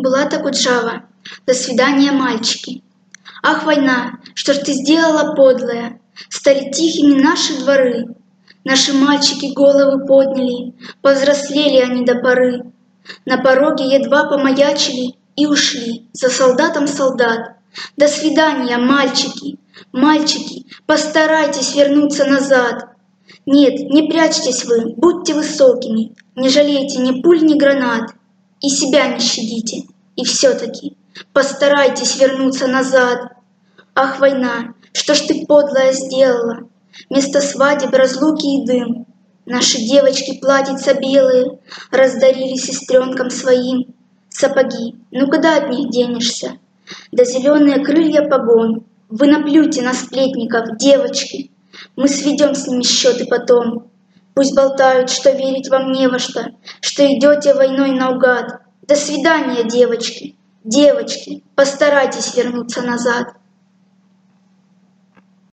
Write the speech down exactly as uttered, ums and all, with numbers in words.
Булата Куджава. До свидания, мальчики. Ах, война, что ж ты сделала, подлая? Стали тихими наши дворы. Наши мальчики головы подняли, повзрослели они до поры. На пороге едва помаячили и ушли за солдатом солдат. До свидания, мальчики, мальчики, постарайтесь вернуться назад. Нет, не прячьтесь вы, будьте высокими, не жалейте ни пуль, ни гранат. И себя не щадите, и все-таки постарайтесь вернуться назад. Ах, война, что ж ты, подлая, сделала? Вместо свадеб разлуки и дым. Наши девочки платьица белые раздарили сестренкам своим. Сапоги, ну куда от них денешься? Да зеленые крылья погон. Вы наплюйте на сплетников, девочки. Мы сведем с ними счеты потом. Пусть болтают, что верить вам не во что, что идете войной наугад. До свидания, девочки, девочки, постарайтесь вернуться назад.